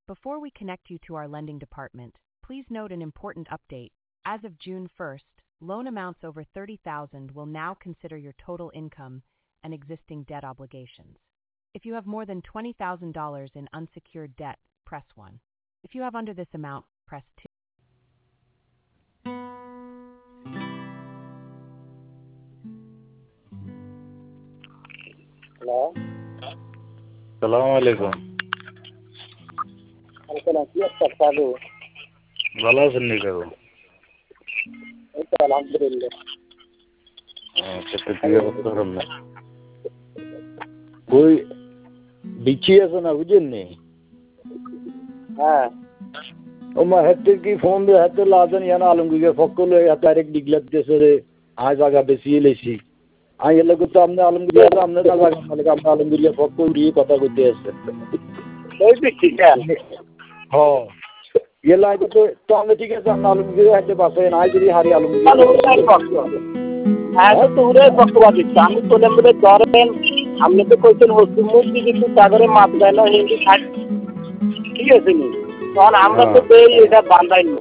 Before we connect you to our lending department, please note an important update. As of June 1st, loan amounts over $30,000 will now consider your total income and existing debt obligations. If you have more than $20,000 in unsecured debt, press 1. If you have under this amount, press 2. Hello. Assalamualaikum. ভালো আছেন নি কাকু? আলহামদুলিল্লাহ। আচ্ছা, তো কি অবস্থা আপনার? ওই বিচি আছে না, বুঝেন নি? হ্যাঁ। ও মা হাতে কি ফোন দিয়ে হাতে লাজেন ইয়ানা আলমগীর ফকলে ডাইরেক্ট ডিগলাত দেছে রে আজ আগা বেশি লেছি আই এলে তো আমনে আলমগীর আমনে না লাগা মানে আমনে আলমগীর ফকল দিয়ে কথা কইতে আছে ওই বিচি হ্যাঁ এলা তো আমনে ঠিক আছে আমনে আলমগীর হাতে পাশে নাই যদি হারি আলমগীর হ্যাঁ তো উড়ে বক্তব্য দিচ্ছি আমি তো নেমে ধরেন আপনি তো কইছেন মুক্তি কিন্তু সাগরে মাছ দেয় না হিন্দি খাই ঠিক আছে নি তখন আমরা তো এটা বান্ধাই